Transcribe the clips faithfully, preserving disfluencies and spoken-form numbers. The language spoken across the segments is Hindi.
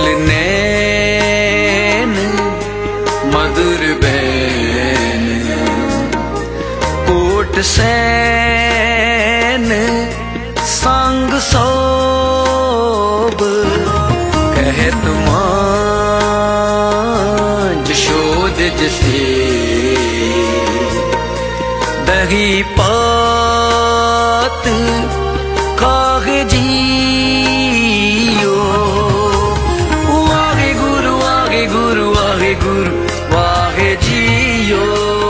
नैन मधुर बैन कोट सैन संग सोब कहत मां जशोद जसे दही पात काग जियो वाहे गुरु वाहे गुरु वाहे गुरु वाहे जियो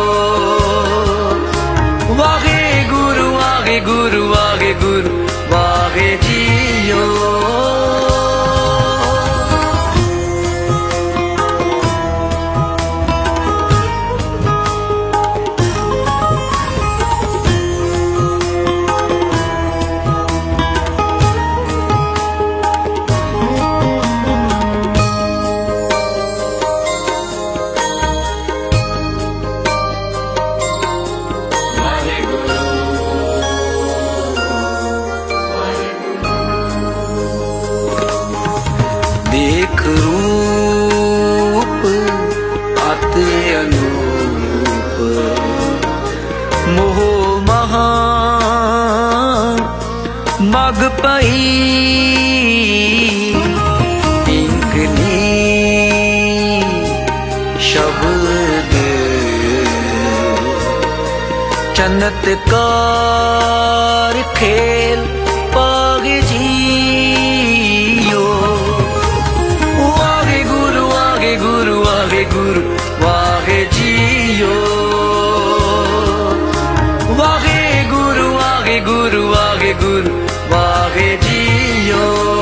वाहे गुरु वाहे गुरु वाहे गुरु वाहे जियो देख रूप अति अनूप मोह महा मग पई इंकनी शब्द चमत्कार खेल पाग जियो वाहे गुरु वाहे गुरु वाहे गुरु वाहे जियो वाहे गुरु वाहे गुरु वाहे गुरु वाहे जियो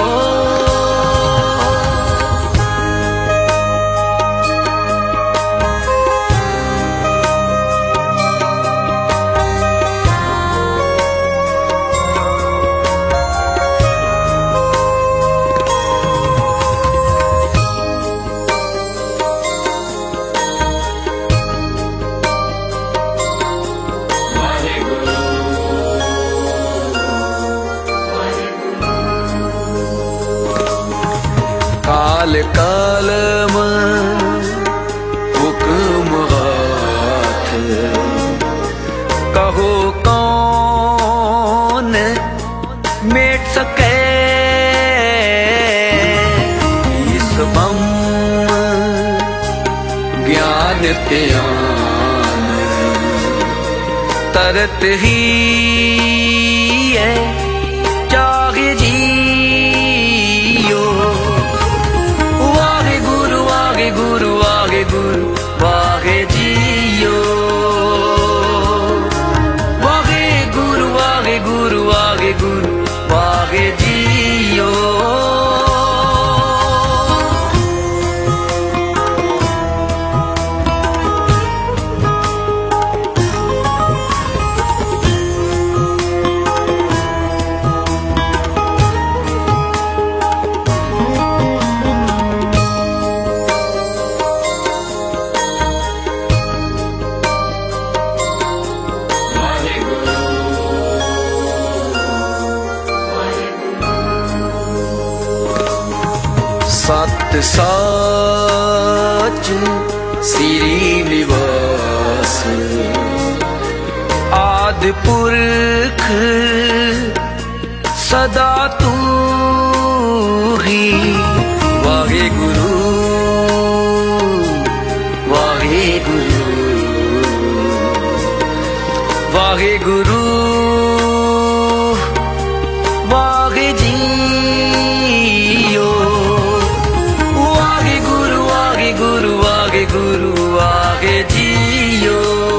काल कालम हुक्म हाथ कहो कौन मेट सके इस बम ज्ञान त्यान तरत ही है जाग जियो वाहे गुरु वाहे गुरु वाहे गुरु वाहे जियो वाहे गुरु वाहे गुरु वाहे गुरु वाहे जियो सत साच श्री निवास आदि पुरख सदा तू ही वाहे गुरु वाहे गुरु वाहे गुरु वाहे जियो वाहे गुरु वाहे गुरु वाहे गुरु वाहे जियो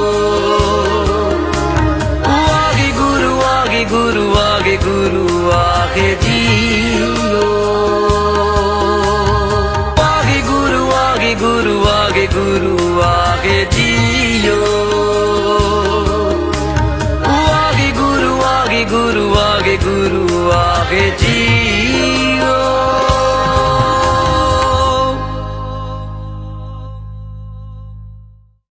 वाहे गुरु वाहे गुरु वाहे गुरु वाहे जियो वाहे गुरु वाहे गुरु वाहे गुरु वाहे जियो वाहे गुरु वाहे गुरु वाहे गुरु वाहे जियो।